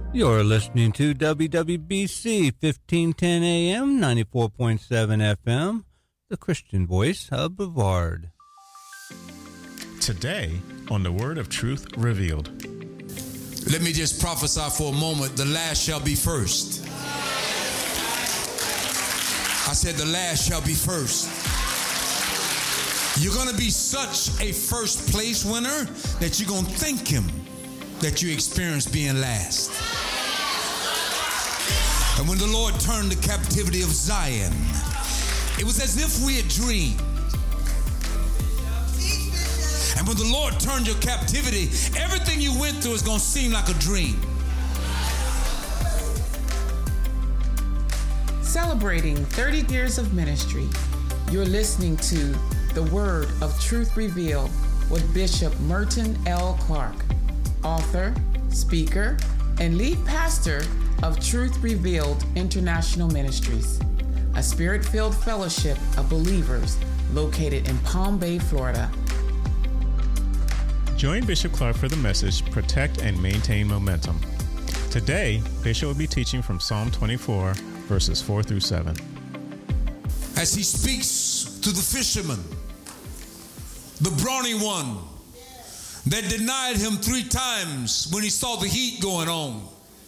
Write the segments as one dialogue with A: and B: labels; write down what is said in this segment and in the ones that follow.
A: You're listening to WWBC 1510 AM, 94.7 FM, the Christian voice of Brevard.
B: Today on the Word of Truth Revealed.
C: Let me just prophesy for a moment. The last shall be first. I said the last shall be first. You're going to be such a first place winner that you're going to thank him that you experienced being last. And when the Lord turned the captivity of Zion, it was as if we had dreamed. And when the Lord turned your captivity, everything you went through is going to seem like a dream.
D: Celebrating 30 years of ministry, you're listening to The Word of Truth Revealed with Bishop Merton L. Clark, author, speaker, and lead pastor of Truth Revealed International Ministries, a spirit-filled fellowship of believers located in Palm Bay, Florida.
B: Join Bishop Clark for the message, Protect and Maintain Momentum. Today, Bishop will be teaching from Psalm 24, verses 4 through 7.
C: As he speaks to the fisherman, the brawny one that denied him 3 times when he saw the heat going on.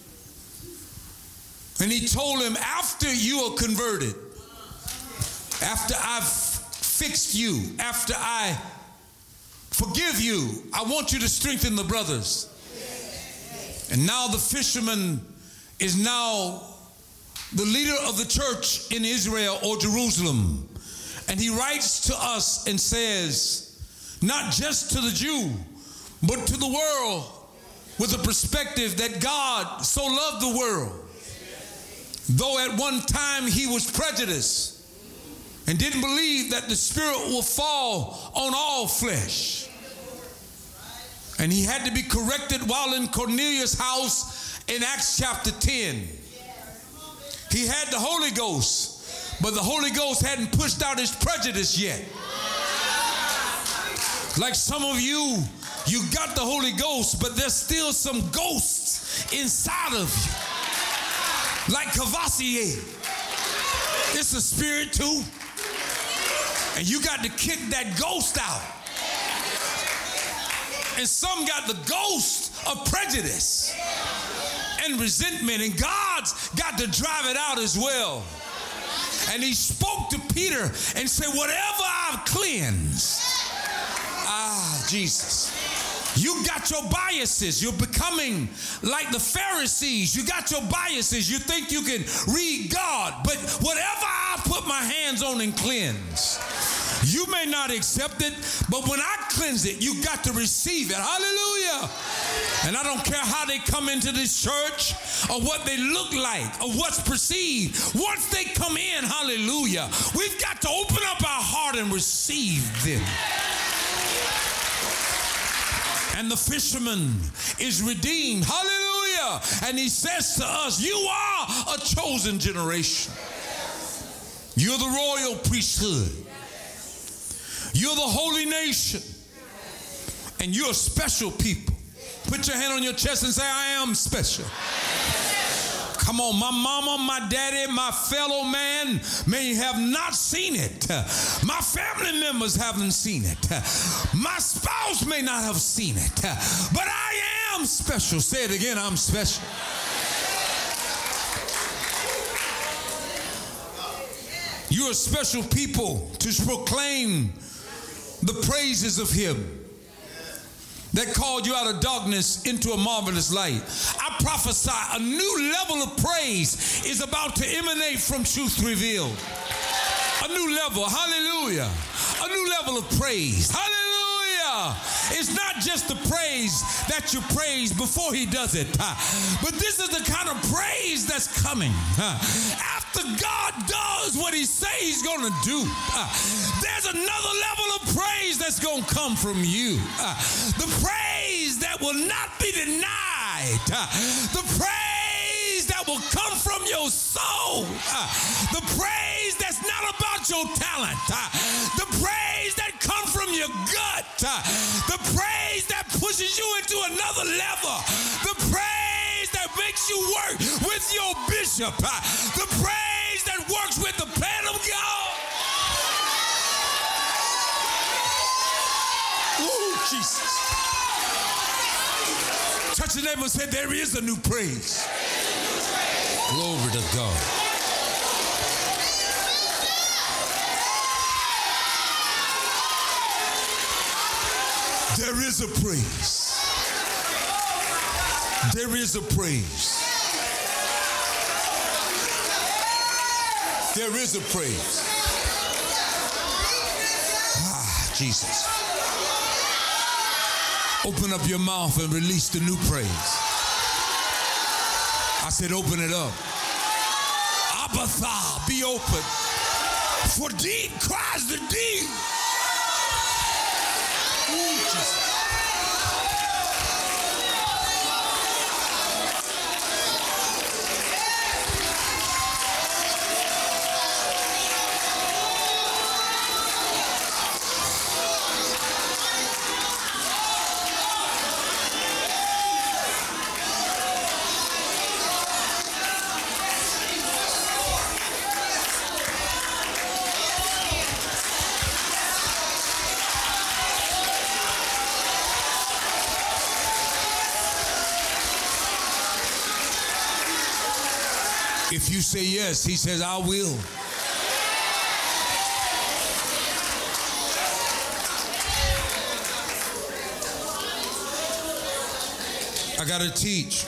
C: And he told him, after you are converted, after I've fixed you, after I forgive you, I want you to strengthen the brothers. And now the fisherman is now the leader of the church in Israel or Jerusalem. And he writes to us and says, not just to the Jew, but to the world, with a perspective that God so loved the world, though at one time he was prejudiced and didn't believe that the Spirit will fall on all flesh. And he had to be corrected while in Cornelius' house in Acts chapter 10. He had the Holy Ghost, but the Holy Ghost hadn't pushed out his prejudice yet. Like some of you, you got the Holy Ghost, but there's still some ghosts inside of you. Like Cavassier. It's a spirit too. And you got to kick that ghost out. And some got the ghost of prejudice and resentment, and God's got to drive it out as well. And he spoke to Peter and said, whatever I've cleansed, Jesus, you got your biases. You're becoming like the Pharisees. You got your biases. You think you can read God, but whatever I put my hands on and cleanse, you may not accept it, but when I cleanse it, you got to receive it. Hallelujah. And I don't care how they come into this church or what they look like or what's perceived. Once they come in, hallelujah, we've got to open up our heart and receive them. And the fisherman is redeemed. Hallelujah. And he says to us, you are a chosen generation. You're the royal priesthood. You're the holy nation. And you're a special people. Put your hand on your chest and say, I am special. Come on, my mama, my daddy, my fellow man may have not seen it. My family members haven't seen it. My spouse may not have seen it. But I am special. Say it again, I'm special. You're a special people to proclaim the praises of him that called you out of darkness into a marvelous light. I prophesy a new level of praise is about to emanate from Truth Revealed. A new level, hallelujah. A new level of praise, hallelujah. It's not just the praise that you praise before he does it, but this is the kind of praise that's coming after God does what he says he's going to do. There's another level of praise that's going to come from you. The praise that will not be denied. The praise that will come from your soul. The praise that's not about your talent. The praise that comes from your gut. The praise that pushes you into another level. The praise that makes you work with your bishop. The praise that works with the plan of God. Ooh, Jesus. Touch the neighbor and say, there is a new praise. Glory to God. There is a praise. There is a praise. There is a praise. Ah, Jesus. Open up your mouth and release the new praise. I said open it up. Abatha, be open. For deep cries the deep. Ooh, Jesus. If you say yes, he says, I will. I got to teach.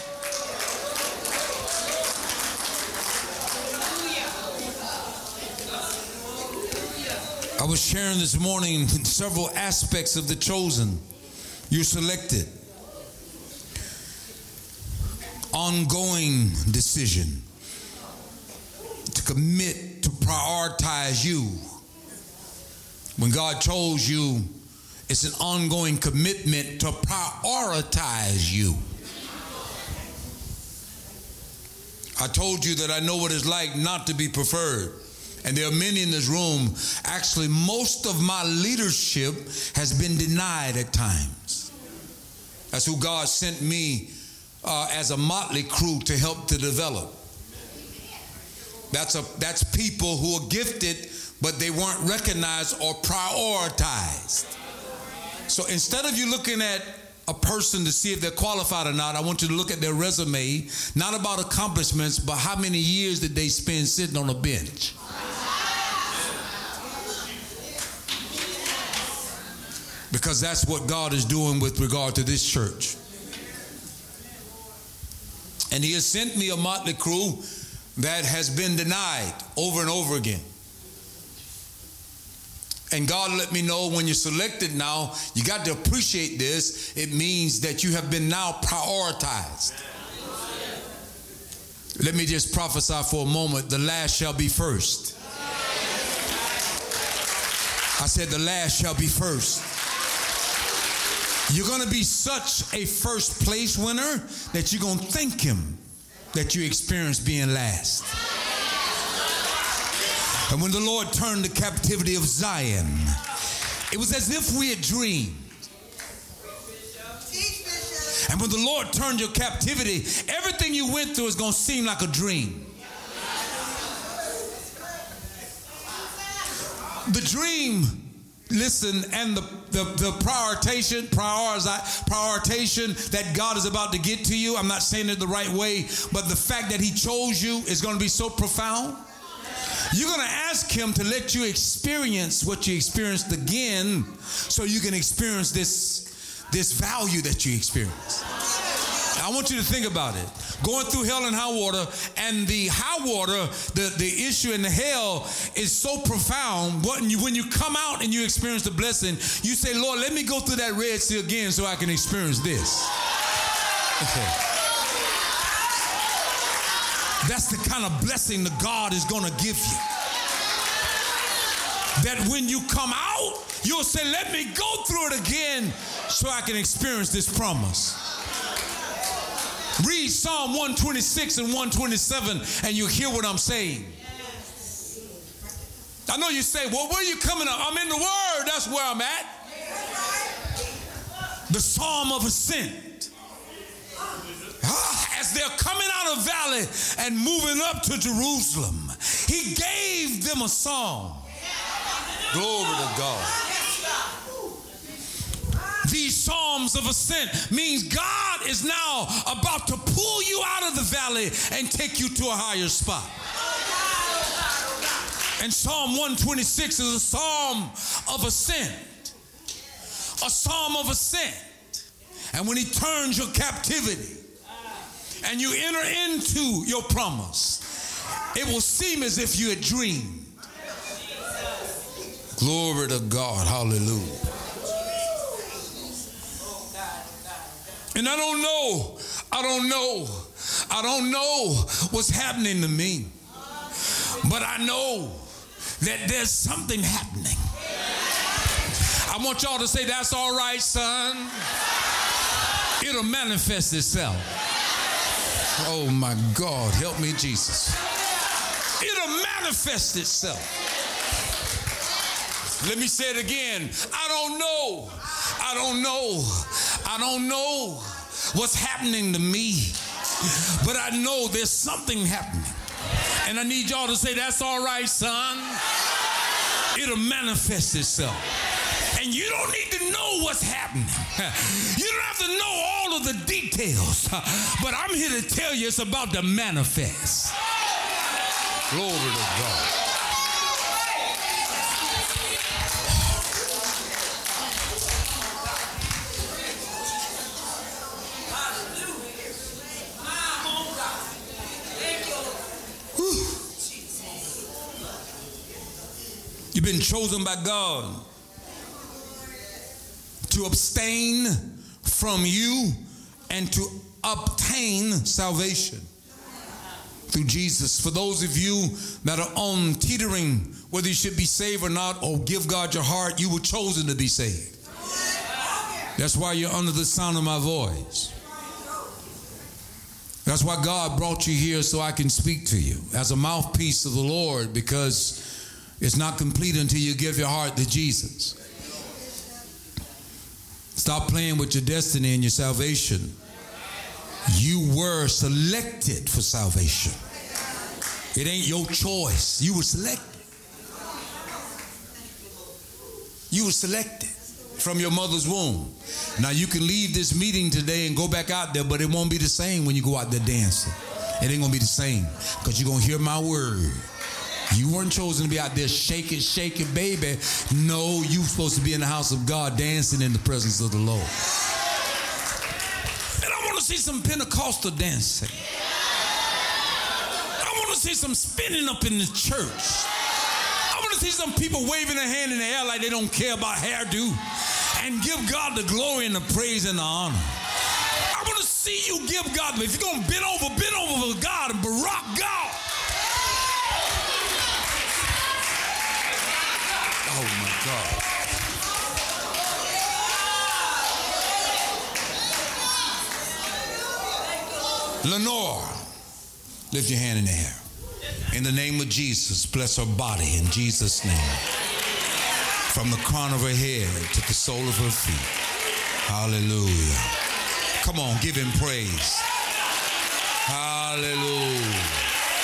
C: I was sharing this morning several aspects of the chosen. You're selected. Ongoing decision. To commit to prioritize you. When God chose you, it's an ongoing commitment to prioritize you. I told you that I know what it's like not to be preferred. And there are many in this room. Actually, most of my leadership has been denied at times. That's who God sent me as a motley crew to help to develop. That's people who are gifted, but they weren't recognized or prioritized. So instead of you looking at a person to see if they're qualified or not, I want you to look at their resume, not about accomplishments, but how many years did they spend sitting on a bench? Because that's what God is doing with regard to this church. And he has sent me a motley crew that has been denied over and over again. And God let me know when you're selected now, you got to appreciate this. It means that you have been now prioritized. Let me just prophesy for a moment. The last shall be first. I said the last shall be first. You're going to be such a first place winner that you're going to thank him that you experienced being last. And when the Lord turned the captivity of Zion, it was as if we had dreamed. And when the Lord turned your captivity, everything you went through is going to seem like a dream. The dream, listen, and the prioritization that God is about to get to you, I'm not saying it the right way, but the fact that he chose you is going to be so profound. You're going to ask him to let you experience what you experienced again so you can experience this value that you experienced. I want you to think about it. Going through hell and high water, and the high water, the issue in the hell is so profound. When you come out and you experience the blessing, you say, Lord, let me go through that Red Sea again so I can experience this. Okay. That's the kind of blessing that God is going to give you. That when you come out, you'll say, let me go through it again so I can experience this promise. Read Psalm 126 and 127 and you'll hear what I'm saying. I know you say, well, where are you coming up? I'm in the Word. That's where I'm at. The Psalm of Ascent. As as they're coming out of the valley and moving up to Jerusalem, he gave them a song. Glory to God. These psalms of ascent means God is now about to pull you out of the valley and take you to a higher spot. And Psalm 126 is a psalm of ascent. A psalm of ascent. And when he turns your captivity and you enter into your promise, it will seem as if you had dreamed. Glory to God. Hallelujah. And I don't know what's happening to me. But I know that there's something happening. I want y'all to say, that's all right, son. It'll manifest itself. Oh my God, help me, Jesus. It'll manifest itself. Let me say it again. I don't know what's happening to me, but I know there's something happening. And I need y'all to say, that's all right, son. It'll manifest itself. And you don't need to know what's happening. You don't have to know all of the details. But I'm here to tell you it's about to manifest. Glory to God. You've been chosen by God to abstain from you and to obtain salvation through Jesus. For those of you that are on teetering, whether you should be saved or not, or give God your heart, you were chosen to be saved. That's why you're under the sound of my voice. That's why God brought you here, so I can speak to you as a mouthpiece of the Lord, because it's not complete until you give your heart to Jesus. Stop playing with your destiny and your salvation. You were selected for salvation. It ain't your choice. You were selected. You were selected from your mother's womb. Now you can leave this meeting today and go back out there, but it won't be the same when you go out there dancing. It ain't gonna be the same, because you're gonna hear my word. You weren't chosen to be out there shaking, baby. No, you were supposed to be in the house of God dancing in the presence of the Lord. And I want to see some Pentecostal dancing. I want to see some spinning up in the church. I want to see some people waving their hand in the air like they don't care about hairdo, and give God the glory and the praise and the honor. I want to see you give God, if you're going to bend over for God and barack God. Oh my God. Lenore, lift your hand in the air. In the name of Jesus, bless her body in Jesus' name. From the crown of her head to the sole of her feet. Hallelujah. Come on, give him praise. Hallelujah.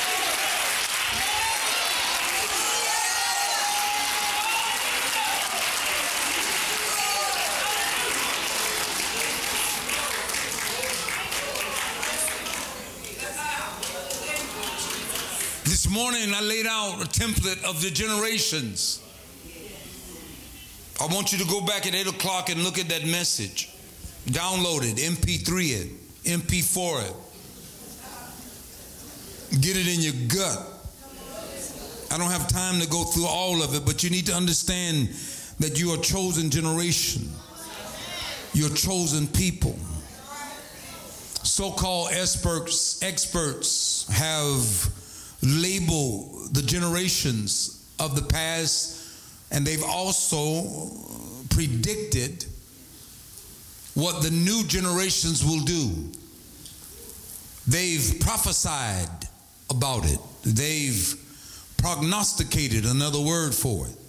C: This morning I laid out a template of the generations. I want you to go back at 8 o'clock and look at that message. Download it, MP3 it, MP4 it. Get it in your gut. I don't have time to go through all of it, but you need to understand that you are a chosen generation. You're a chosen people. So-called experts have labeled the generations of the past, and they've also predicted what the new generations will do. They've prophesied about it. They've prognosticated, another word for it.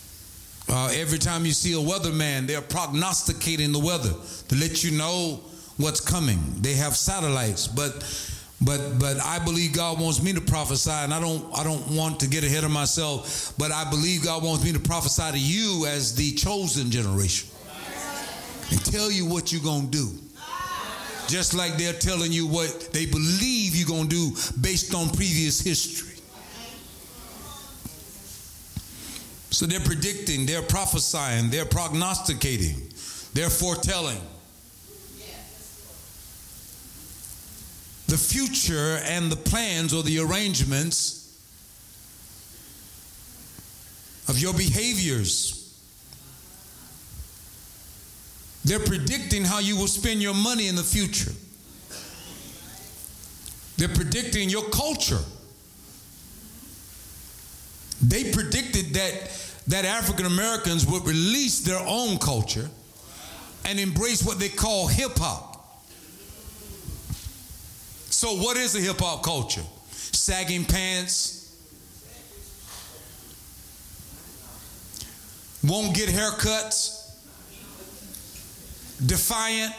C: Every time you see a weatherman, they're prognosticating the weather to let you know what's coming. They have satellites, but I believe God wants me to prophesy, and I don't want to get ahead of myself, but I believe God wants me to prophesy to you as the chosen generation and tell you what you're going to do. Just like they're telling you what they believe you're going to do based on previous history. So they're predicting, they're prophesying, they're prognosticating, they're foretelling the future and the plans or the arrangements of your behaviors. They're predicting how you will spend your money in the future. They're predicting your culture. They predicted that African Americans would release their own culture and embrace what they call hip hop. So what is a hip hop culture? Sagging pants, won't get haircuts, defiant,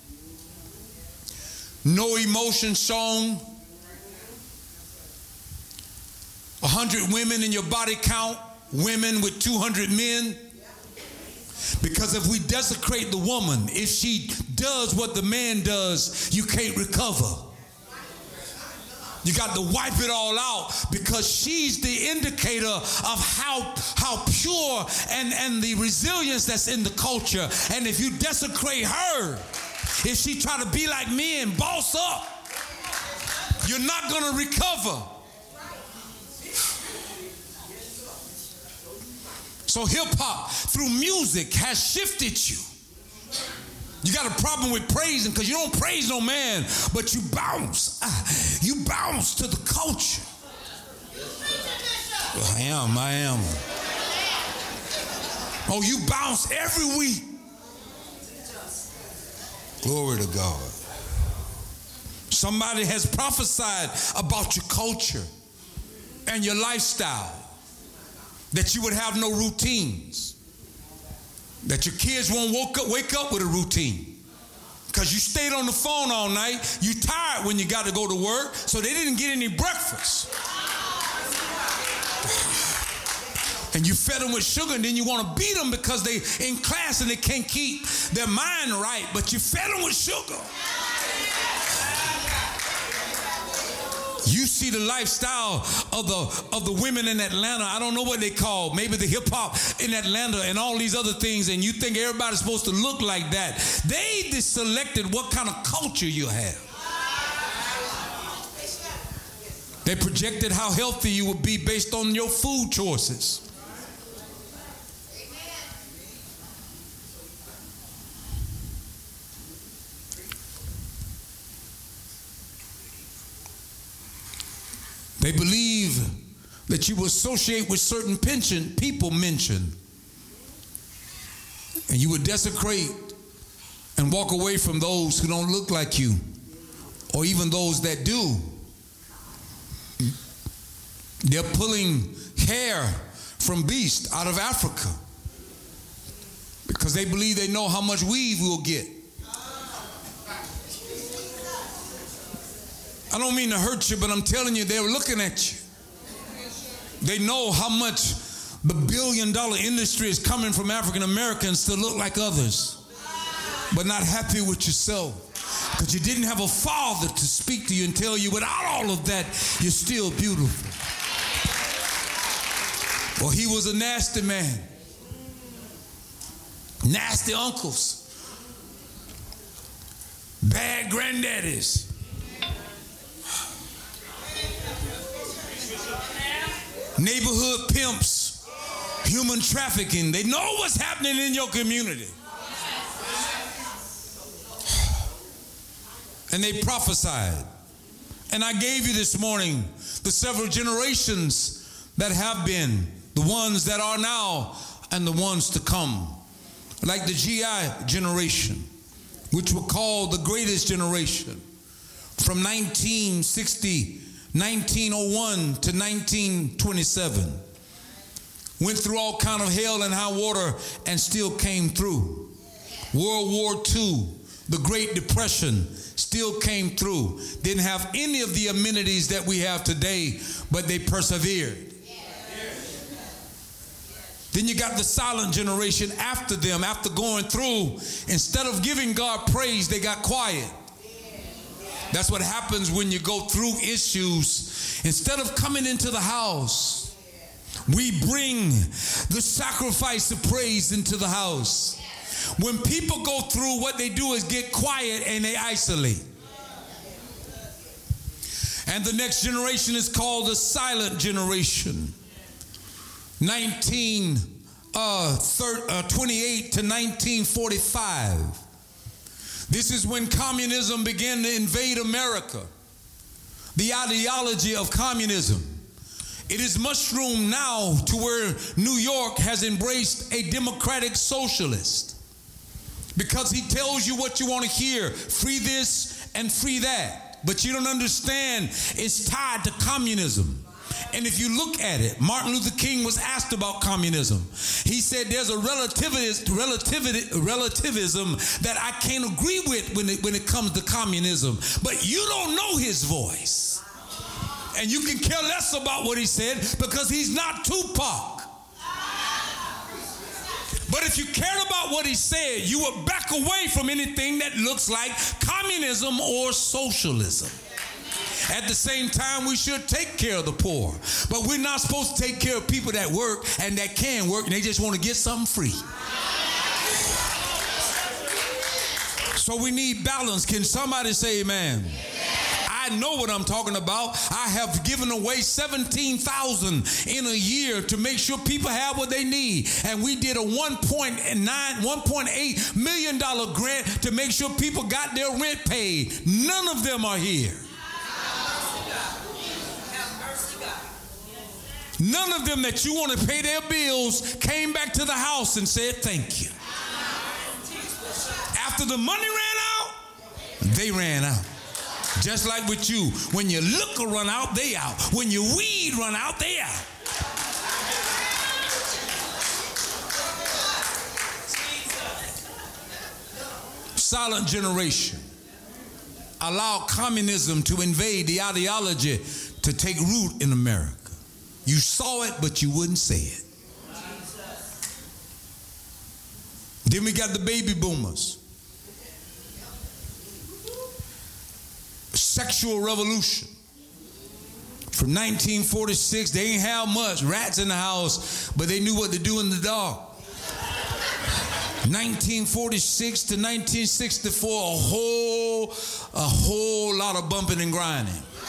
C: no emotion shown, 100 women in your body count, women with 200 men. Because if we desecrate the woman, if she does what the man does, you can't recover. You got to wipe it all out, because she's the indicator of how pure and the resilience that's in the culture. And if you desecrate her, if she try to be like me and boss up, you're not going to recover. So hip-hop, through music, has shifted you. You got a problem with praising because you don't praise no man, but you bounce. You bounce to the culture. I am. Oh, you bounce every week. Glory to God. Somebody has prophesied about your culture and your lifestyle. That you would have no routines. That your kids won't wake up with a routine. Because you stayed on the phone all night. You tired when you got to go to work. So they didn't get any breakfast. And you fed them with sugar, and then you want to beat them because they in class and they can't keep their mind right. But you fed them with sugar. You see the lifestyle of the women in Atlanta. I don't know what they call. Maybe the hip hop in Atlanta and all these other things. And you think everybody's supposed to look like that. They just selected what kind of culture you have. They projected how healthy you would be based on your food choices. They believe that you will associate with certain people mentioned, and you would desecrate and walk away from those who don't look like you, or even those that do. They're pulling hair from beasts out of Africa because they believe they know how much weave we'll get. I don't mean to hurt you, but I'm telling you, they're looking at you. They know how much the billion-dollar industry is coming from African Americans to look like others, but not happy with yourself because you didn't have a father to speak to you and tell you without all of that, you're still beautiful. Well, he was a nasty man. Nasty uncles. Bad granddaddies. Neighborhood pimps, human trafficking. They know what's happening in your community. And they prophesied. And I gave you this morning the several generations that have been, the ones that are now, and the ones to come. Like the GI generation, which were called the greatest generation. From 1901 to 1927. Went through all kind of hell and high water and still came through. World War II, The Great Depression still came through. Didn't have any of the amenities that we have today, but they persevered. Then you got the silent generation after them, after going through. Instead of giving God praise, they got quiet. That's what happens when you go through issues. Instead of coming into the house, we bring the sacrifice of praise into the house. When people go through, what they do is get quiet and they isolate. And the next generation is called the silent generation. 1928 to 1945. This is when communism began to invade America. The ideology of communism. It is mushroomed now to where New York has embraced a democratic socialist. Because he tells you what you want to hear. Free this and free that. But you don't understand it's tied to communism. And if you look at it, Martin Luther King was asked about communism. He said there's a relativism that I can't agree with when it comes to communism. But you don't know his voice. And you can care less about what he said because he's not Tupac. But if you cared about what he said, you would back away from anything that looks like communism or socialism. At the same time, we should take care of the poor. But we're not supposed to take care of people that work and that can work and they just want to get something free. So we need balance. Can somebody say amen? I know what I'm talking about. I have given away $17,000 in a year to make sure people have what they need. And we did a $1.8 million grant to make sure people got their rent paid. None of them are here. None of them that you want to pay their bills came back to the house and said thank you. After the money ran out, they ran out. Just like with you, when your liquor run out, they out. When your weed run out, they out. Silent generation. Allow communism to invade the ideology to take root in America. You saw it, but you wouldn't say it. Then we got the baby boomers. Sexual revolution. From 1946, they ain't have much rats in the house, but they knew what to do in the dark. 1946 to 1964, a whole lot of bumping and grinding.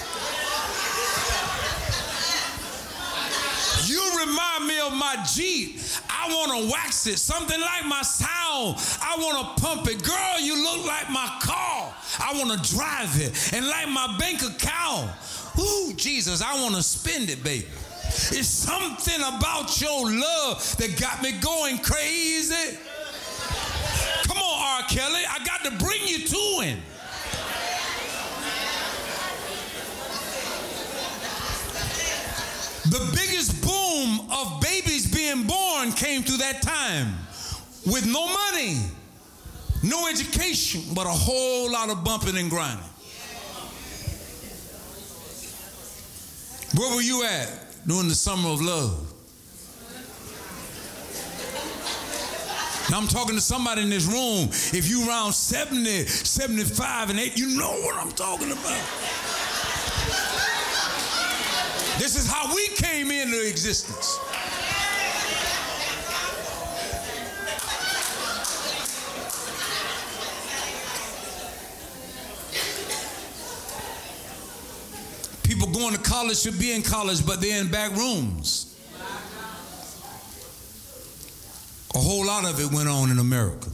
C: You remind me of my Jeep. I want to wax it. Something like my sound. I want to pump it. Girl, you look like my car. I want to drive it. And like my bank account. Ooh, Jesus, I want to spend it, baby. It's something about your love that got me going crazy. Come on, R. Kelly. I got to bring you to him. The biggest boom of babies being born came through that time with no money, no education, but a whole lot of bumping and grinding. Where were you at during the summer of love? Now I'm talking to somebody in this room. If you around 70, 75, and 8, you know what I'm talking about. This is how we came into existence. People going to college should be in college, but they're in back rooms. A whole lot of it went on in America.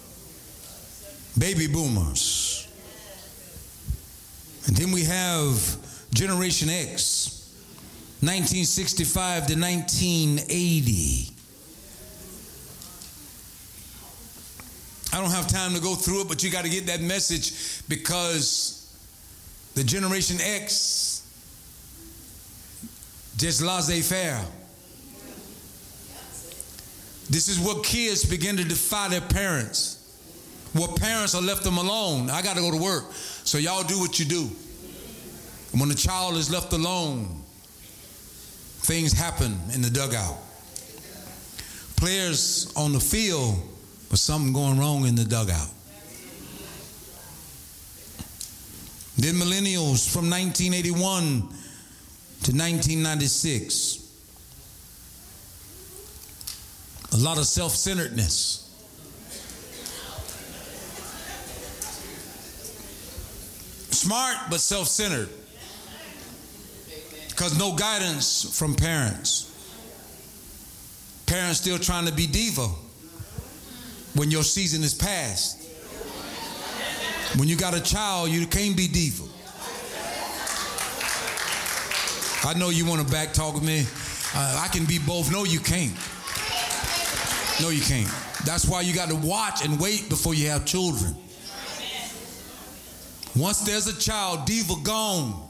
C: Baby boomers. And then we have Generation X. 1965 to 1980. I don't have time to go through it, but you got to get that message because the Generation X, just laissez-faire. This is what kids begin to defy their parents. where parents are left them alone. I got to go to work, so y'all do what you do. And when the child is left alone, things happen in the dugout. Players on the field, but something going wrong in the dugout. Then millennials from 1981 to 1996. A lot of self-centeredness. Smart, but self-centered. Because no guidance from parents. Parents still trying to be diva when your season is past. When you got a child, you can't be diva. I know you want to back talk with me. I can be both. No, you can't. No, you can't. That's why you got to watch and wait before you have children. Once there's a child, diva gone.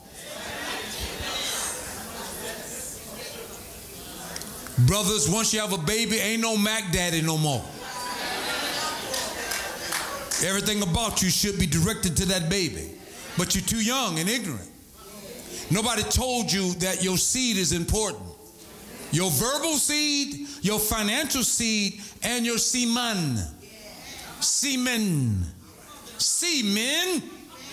C: Brothers, once you have a baby, ain't no Mac Daddy no more. Everything about you should be directed to that baby. But you're too young and ignorant. Nobody told you that your seed is important. Your verbal seed, your financial seed, and your semen. Semen. Semen.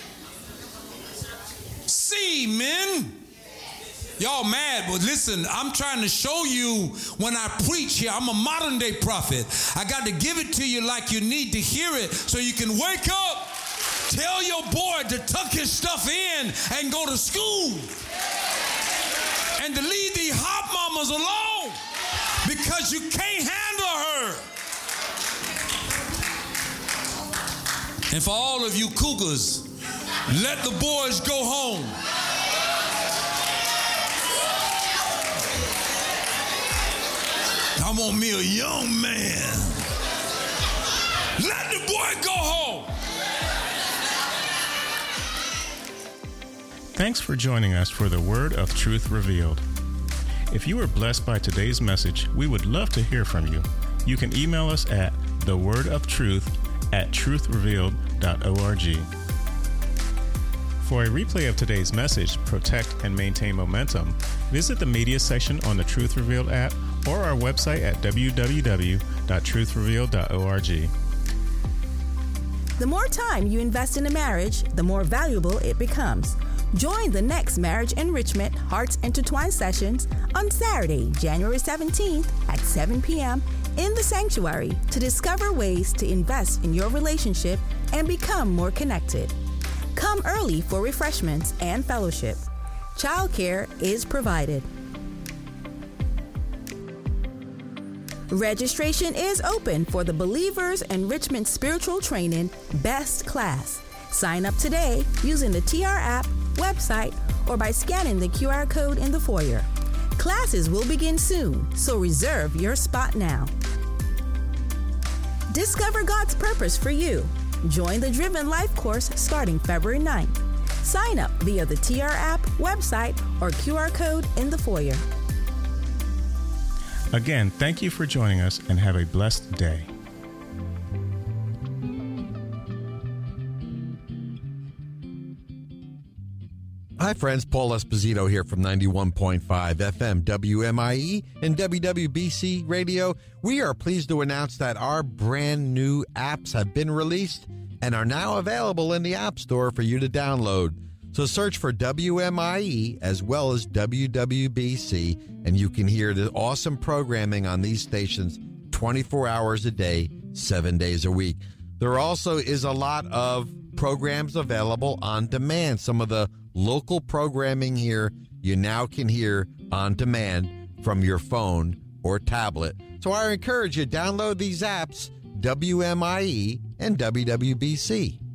C: Semen. Y'all mad, but listen, I'm trying to show you when I preach here, I'm a modern day prophet. I got to give it to you like you need to hear it so you can wake up. Tell your boy to tuck his stuff in and go to school. And to leave these hot mamas alone because you can't handle her. And for all of you cougars, let the boys go home. I want me a young man. Let the boy go home.
B: Thanks for joining us for the Word of Truth Revealed. If you were blessed by today's message, we would love to hear from you. You can email us at thewordоftruth@truthrevealed.org. For a replay of today's message, Protect and Maintain Momentum, visit the media section on the Truth Revealed app or our website at www.truthrevealed.org.
E: The more time you invest in a marriage, the more valuable it becomes. Join the next Marriage Enrichment Hearts Intertwined sessions on Saturday, January 17th at 7 p.m. in the sanctuary to discover ways to invest in your relationship and become more connected. Come early for refreshments and fellowship. Childcare is provided. Registration is open for the Believers Enrichment Spiritual Training Best Class. Sign up today using the TR app, website, or by scanning the QR code in the foyer. Classes will begin soon, so reserve your spot now. Discover God's purpose for you. Join the Driven Life course starting February 9th. Sign up via the TR app, website, or QR code in the foyer.
B: Again, thank you for joining us and have a blessed day.
F: Hi friends, Paul Esposito here from 91.5 FM WMIE and WWBC Radio. We are pleased to announce that our brand new apps have been released and are now available in the App Store for you to download. So search for WMIE as well as WWBC, and you can hear the awesome programming on these stations 24 hours a day, 7 days a week. There also is a lot of programs available on demand. Some of the local programming here you now can hear on demand from your phone or tablet. So I encourage you, download these apps, WMIE and WWBC.